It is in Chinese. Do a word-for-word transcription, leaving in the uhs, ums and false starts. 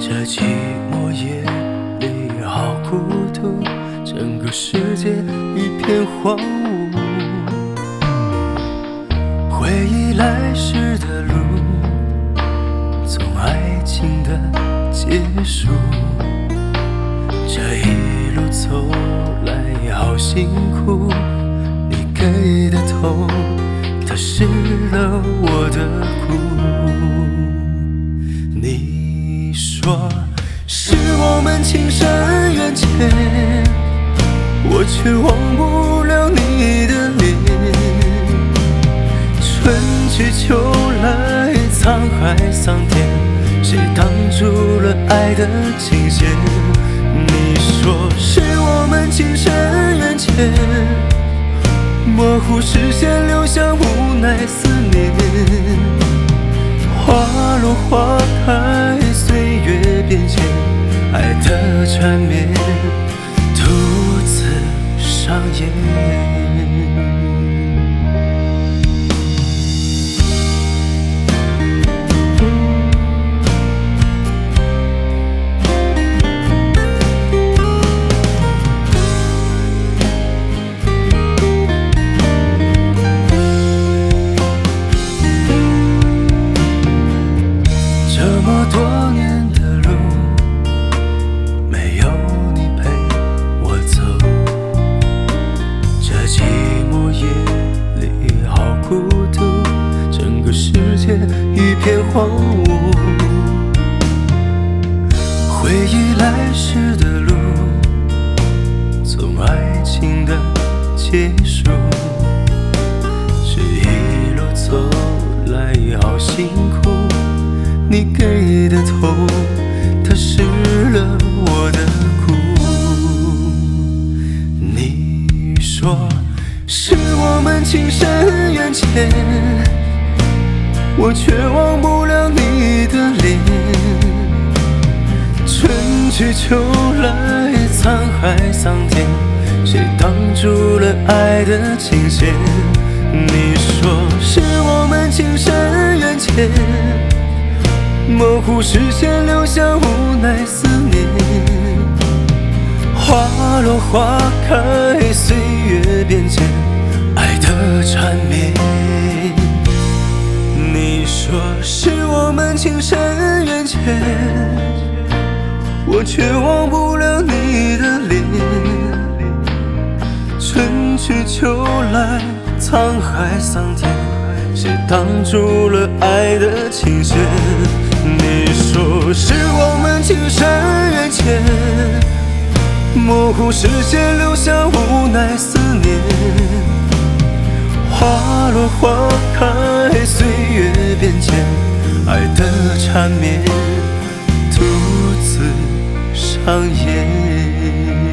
这寂寞夜里好孤独，整个世界一片荒芜。回忆来时的路，从爱情的结束。这一路走来好辛苦，你给的痛，它湿了我的苦。你说是我们情深缘浅，我却忘不了你的脸。春去秋来，沧海桑田，谁挡住了爱的琴弦？你说是我们情深缘浅，模糊视线留下无奈思念。花落花开，岁月变迁，爱的缠绵独自上演。这么多年的路，没有你陪我走，这寂寞夜里好孤独，整个世界一片荒芜。回忆来时的路，从爱情的结束，这一路走来好辛苦，你给的痛，它湿了我的苦。你说是我们情深缘浅，我却忘不了你的脸。春去秋来，沧海桑田，谁挡住了爱的琴弦？你说是我们情深缘浅，模糊视线留下无奈思念。花落花开，岁月变迁，爱的缠绵。你说是我们情深缘浅，我却忘不了你的脸。春去秋来，沧海桑田，谁挡住了爱的琴弦？你说是我们情深缘浅，模糊视线留下无奈思念。花落花开，岁月变迁，爱的缠绵独自上演。